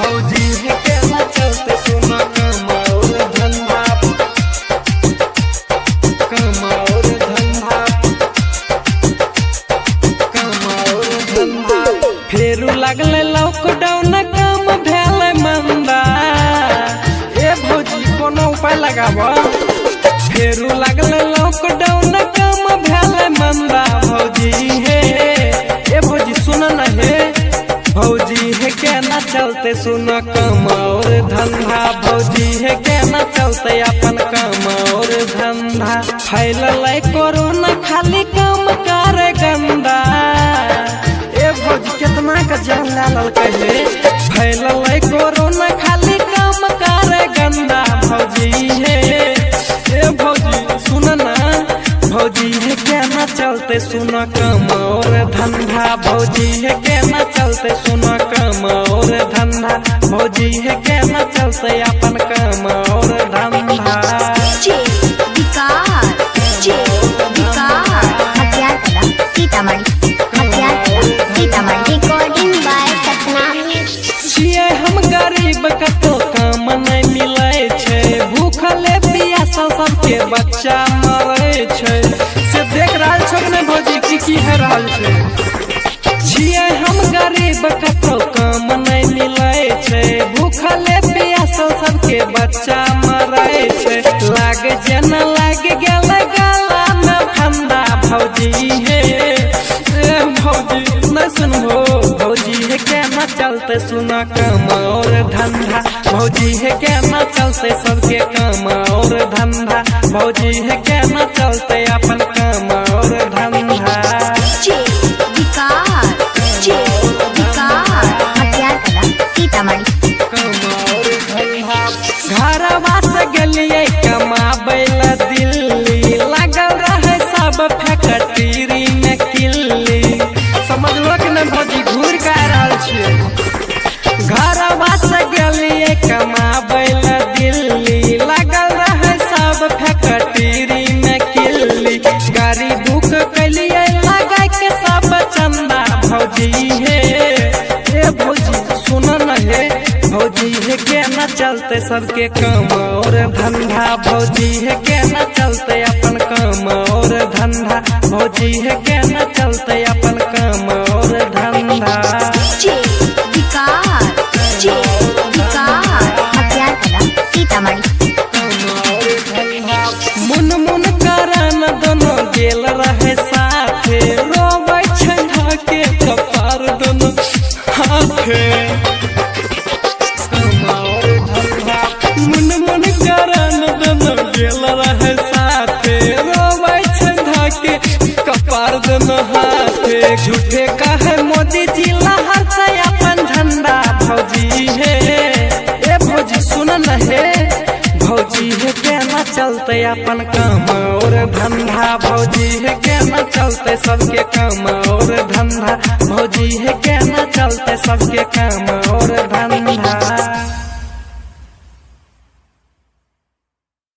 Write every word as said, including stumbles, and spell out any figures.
भौजी है केना चलते सुना काम और धंधा काम और धंधा काम और धंधा फेरू लगले लॉकडाउन काम भेल मंदा ए भौजी कोनो उपाय लगाबा फेरू लगले लॉकडाउन काम भेल मंदा भौजी हे ए भौजी सुन न हे भौजी है केना चलते सुन काम और धंधा भौजी है केना चलते अपन काम और धंधा फैलल कोरोना खाली काम कर गंदा ए भौजी कितना का जान लाल कहे फैलल कोरोना खाली काम कर गंदा भौजी है ए भौजी सुन ना भौजी है केना चलते सुन काम और धंधा भौजी है केना चलते सुन काम और धंधा भौजी है केना चलते अपन काम और धंधा छियै हम गरीब कतो काम नहीं मिले छे भूखले पियासल सबके बच्चा मरे छे से देख रहल छो ने भौजी की की है रहल छे छियै हम गरीब कतो काम नहीं मिले छे भूखले पियासल सबके बच्चा मरे छे लाग जन लाग गेल गला में फंदा भौजी हे भौजी न सुनबो भौजी है केना चलते सुना काम और धंधा भौजी है केना चलते सबके काम और धंधा भौजी है केना चलते अपन काम और धंधा घरवा से गेलिए कमाबै ला दिल्ली लागल रहे सब फैक्ट्री में किल्ली समझलो कि नहीं भौजी घूर के आ रहल छियै घरवा से गेलिए कमाबै ला दिल्ली लागल रहे सब फैक्ट्री में किल्ली गाड़ी बुक कैलिए लगा के सब चंदा भौजी हे ए भौजी सुन न हे भौजी है केना चलते सबके काम और धंधा भौजी है केना चलते अपन काम और धंधा भौजी है केना चलते अपन काम और धंधा मुन मुन करन दोनों गेल रहे साथे रोबै छंधा के कपार दोनों हाथे मुन मुन करन दोनों गेल रहे साथे रोबै छंधा के कपार दोनों हाथे झूठे कहे मोदी जी लहर से अपन झंडा भौजी हे ए भौजी सुन न हे भौजी है केना चलते अपन काम और धंधा भौजी है केना चलते सबके काम और धंधा भौजी है केना चलते सबके काम और धंधा।